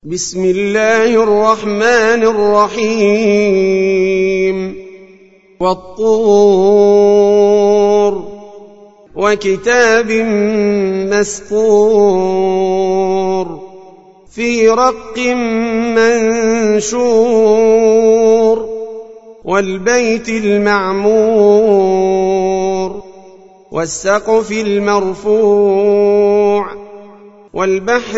بسم الله الرحمن الرحيم والطور وكتاب مسطور في رق منشور والبيت المعمور والسقف المرفوع والبحر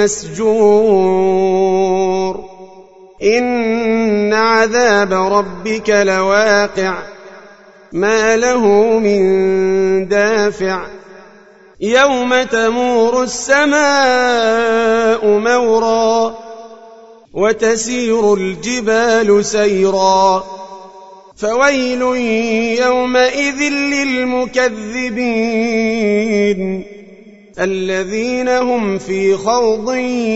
المسجور إن عذاب ربك لواقع ما له من دافع يوم تمور السماء مورا وتسير الجبال سيرا فويل يومئذ للمكذبين الذين هم في خوض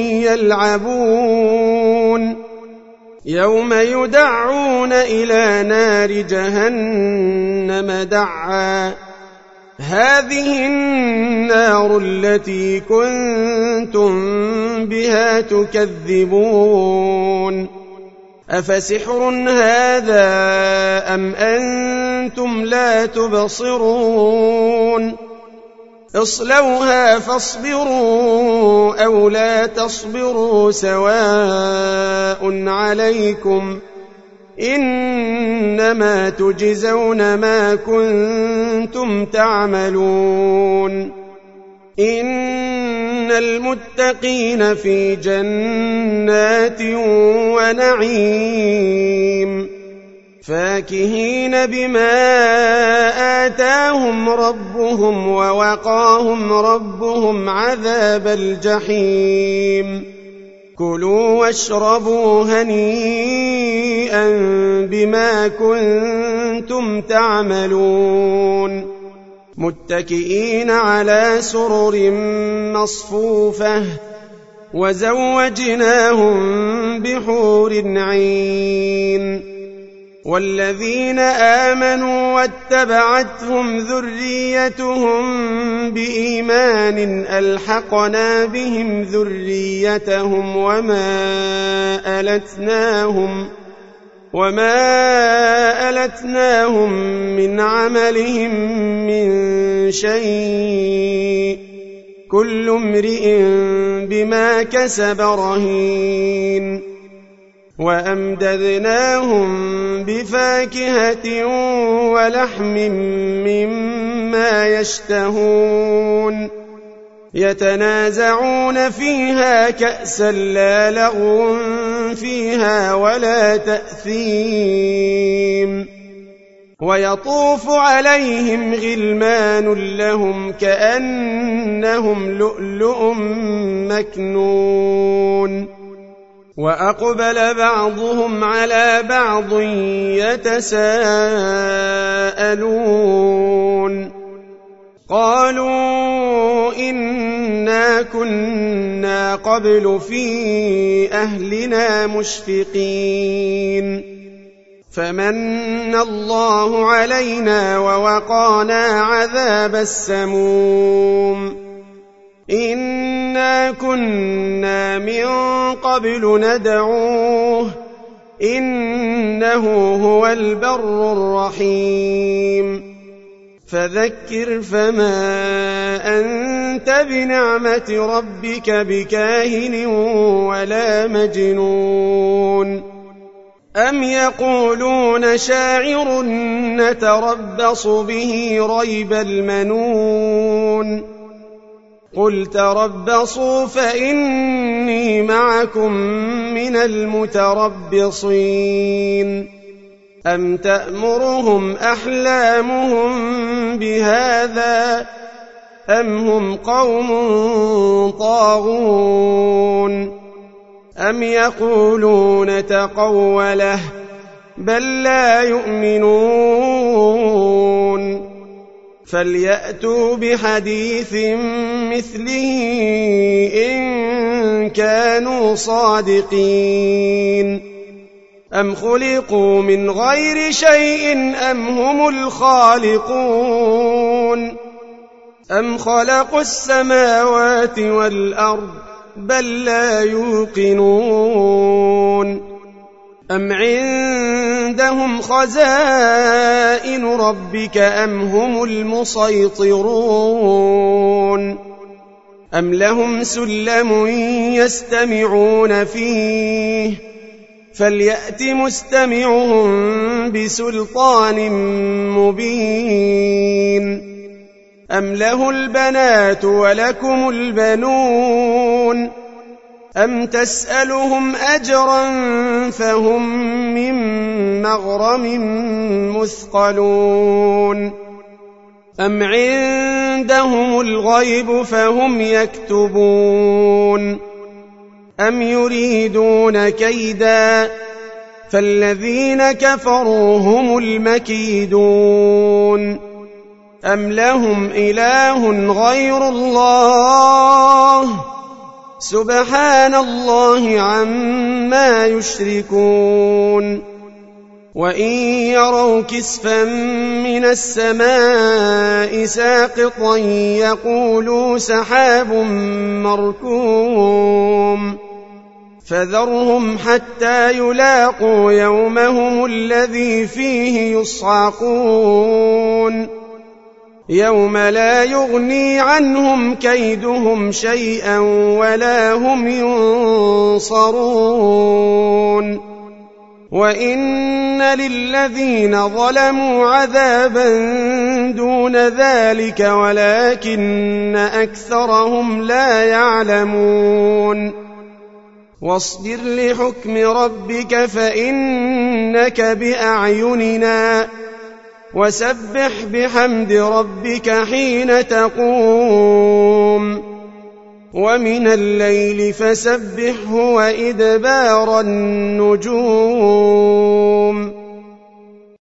يلعبون يوم يدعون إلى نار جهنم دعا هذه النار التي كنتم بها تكذبون أفسحر هذا أم أنتم لا تبصرون اصلوها فاصبروا أو لا تصبروا سواء عليكم إنما تجزون ما كنتم تعملون إن المتقين في جنات ونعيم فاكهين بما آتاهم ربهم ووقاهم ربهم عذاب الجحيم كلوا واشربوا هنيئا بما كنتم تعملون متكئين على سرر مصفوفة وزوجناهم بحور عين والذين آمنوا واتبعتهم ذريتهم بإيمان ألحقنا بهم ذريتهم وما ألتناهم من عملهم من شيء كل امرئ بما كسب رهين وأمددناهم بفاكهة ولحم مما يشتهون يتنازعون فيها كأسا لا لغو فيها ولا تأثيم ويطوف عليهم غلمان لهم كأنهم لؤلؤ مكنون وأقبل بعضهم على بعض يتساءلون قالوا إنا كنا قبل في أهلنا مشفقين فمن الله علينا ووقانا عذاب السموم إنا كنا من قبل ندعوه إنه هو البر الرحيم فذكر فما أنت بنعمة ربك بكاهن ولا مجنون أم يقولون شاعر نتربص به ريب المنون قل تربصوا فإني معكم من المتربصين أم تأمرهم أحلامهم بهذا أم هم قوم طاغون أم يقولون تقوله بل لا يؤمنون فليأتوا بحديث مثله إن كانوا صادقين أم خلقوا من غير شيء أم هم الخالقون أم خلقوا السماوات والأرض بل لا يوقنون أم عندهم خزائن ربك أم هم المسيطرون أم لهم سلم يستمعون فيه فليأت مستمعهم بسلطان مبين أم له البنات ولكم البنون أم تسألهم أجرا فهم من مغرم مثقلون أم عندهم الغيب فهم يكتبون أم يريدون كيدا فالذين كفروا هم المكيدون أم لهم إله غير الله سبحان الله عما يشركون وإن يروا كسفا من السماء ساقطا يقولوا سحاب مركوم فذرهم حتى يلاقوا يومهم الذي فيه يصعقون يوم لا يغني عنهم كيدهم شيئا ولا هم ينصرون وإن للذين ظلموا عذابا دون ذلك ولكن أكثرهم لا يعلمون واصبر لحكم ربك فإنك بأعيننا وسبح بحمد ربك حين تقوم ومن الليل فسبحه وإدبار النجوم